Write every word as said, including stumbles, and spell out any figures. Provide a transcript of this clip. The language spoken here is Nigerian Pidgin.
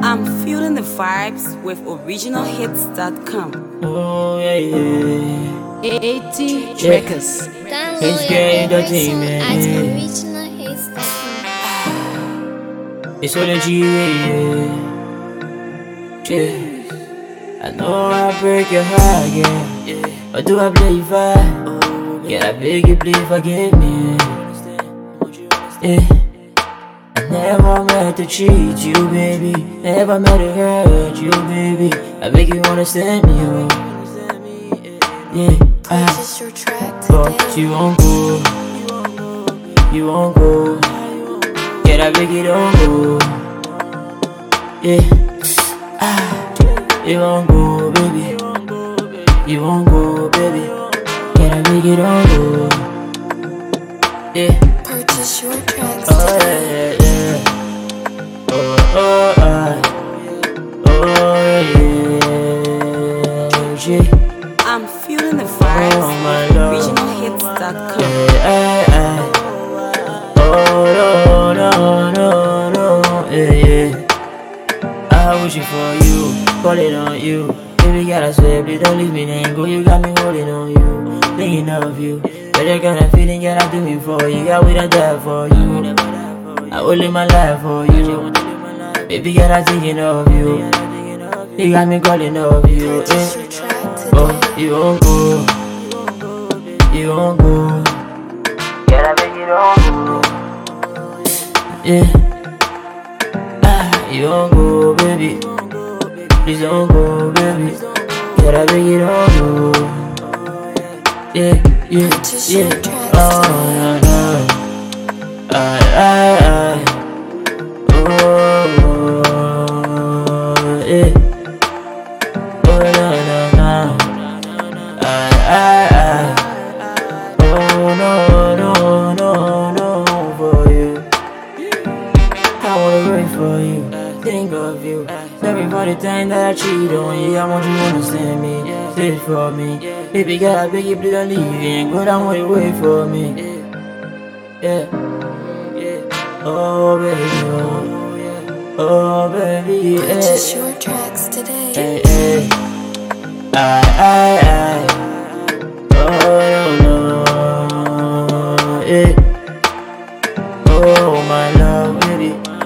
I'm feeling the vibes with original hits dot com. Oh yeah, yeah. eighty Records. Download It's your great favorite song entertainment. at original hits dot com. It's all that you, yeah. Yeah. I know I break your heart, yeah. But do I play you fine? Yeah, I beg you, please forgive me. Yeah. I never meant to cheat you, baby. Never meant to hurt you, baby. I beg you, understand me, oh. Yeah, I, Purchase your track but today. you won't go. You won't go. Yeah, I beg you, don't go. Yeah, ah, you won't go, baby. You won't go, baby. Yeah, I beg you, don't go. Yeah. Purchase your tracks Oh today. yeah, yeah. Oh, oh, oh, oh yeah, yeah. I'm feeling the vibes Oh, my with love. original hits dot com. Yeah, yeah, yeah. Oh no, no, no, no, yeah, yeah. I wish it for you, calling on you. Baby girl, I swear, please don't leave me then go. You got me holding on you, thinking of you. Better kind of feeling, girl, I do me for you. Got we done die for you. I will live my life for you. Baby girl, I'm thinking of you. You got me calling of you. Purchase Eh. your track Oh, today. you won't go. You won't go. Girl, I beg you don't go. Yeah. Ah, you won't go, baby. Please don't go, baby. Girl, I beg you don't go. Yeah, yeah, Purchase your yeah. tracks Oh, today. no, no. I, I, I. Oh, yeah. Oh, no, no, no. I, I, I. Oh, no, no, no, no, for you. I wanna wait for you, think of you. Sorry for the time that I cheated on you. I want you to understand me, stay for me. Baby girl, I beg you, please don't leave and go down where you wait for me. Yeah. Oh baby, oh, oh baby, yeah. Purchase your tracks today. Hey, hey. I, I, I. Oh no, no, yeah. Oh my love, baby.